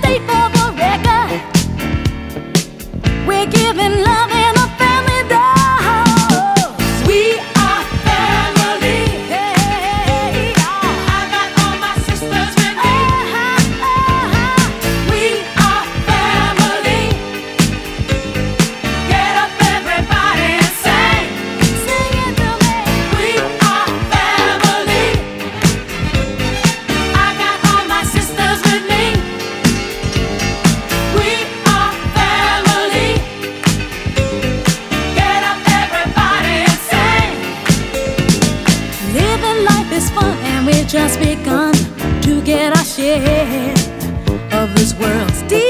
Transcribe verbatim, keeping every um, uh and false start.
state for the record. We're giving love in a family dose. We are family. Hey, I got all my sisters with me. We are family. Get up, everybody, and sing. Sing it to me. We are family. I got all my sisters with me. We are family. Get up, everybody, and sing. Living life is fun, and we've just begun to get our share of this world's deep.